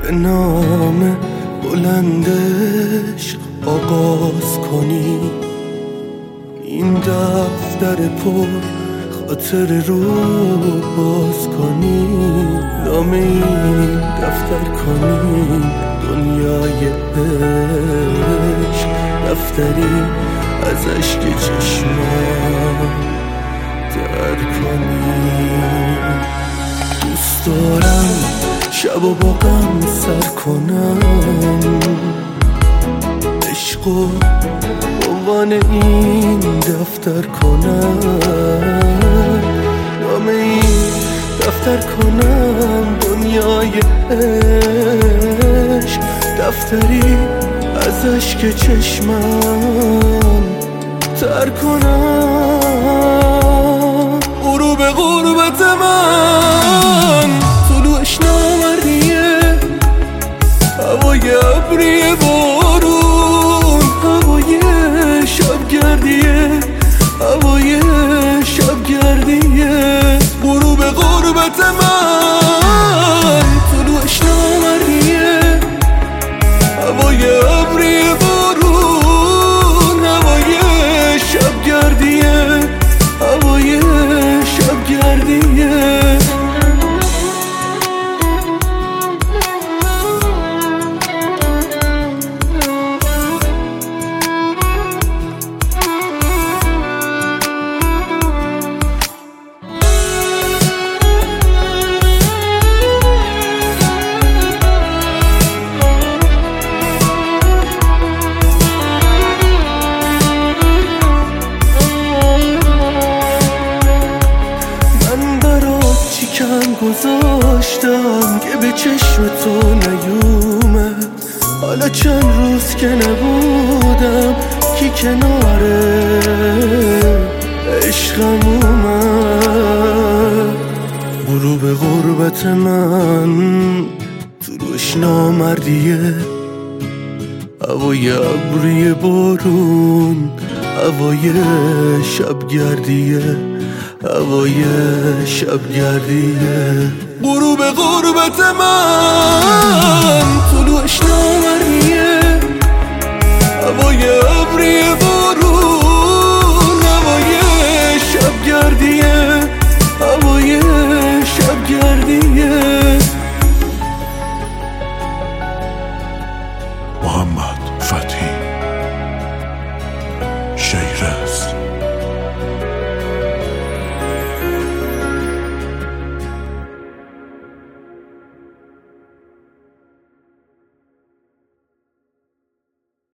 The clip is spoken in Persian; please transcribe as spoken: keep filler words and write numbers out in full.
به نام بلندش آغاز کنی، این دفتر پر خاطر رو باز کنی، نام این دفتر کنی دنیای عشق، دفتری ازش که چشمم در کنی. دوست دارم شب و با غم سر کنم، عشقو عنوان این دفتر کنم، نام این دفتر کنم دنیای عشق، دفتری ازش که چشمم تر کنم. غروب غربت من طلوعش نامردیه، هوای ابری بارون، هوای شبگردیه، هوای شبگردیه. غروب غربت من طلوعش نامردیه، هوای ابری بارون، هوای شبگردیه، هوای شبگردیه. گذاشتم که به چشم تو نیومد، حالا چند روز که نبودم کی کنار عشقم اومد. غروب غربت من طلوعش نامردیه، هوای ابری بارون، هوای شبگردیه، هوای شبگردیه. غروب غربت من طلوعش نامردیه، هوای ابری بارون، هوای شبگردیه، هوای شبگردیه. محمد فتحی، شیره.